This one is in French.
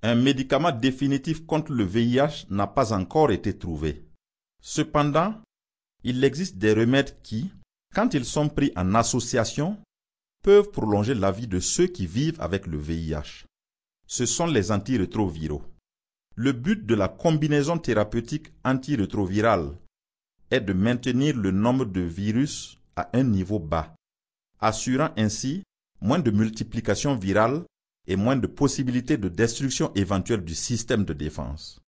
Un médicament définitif contre le VIH n'a pas encore été trouvé. Cependant, il existe des remèdes qui, quand ils sont pris en association, peuvent prolonger la vie de ceux qui vivent avec le VIH. Ce sont les antirétroviraux. Le but de la combinaison thérapeutique antirétrovirale est de maintenir le nombre de virus à un niveau bas, assurant ainsi moins de multiplication virale et moins de possibilités de destruction éventuelle du système de défense.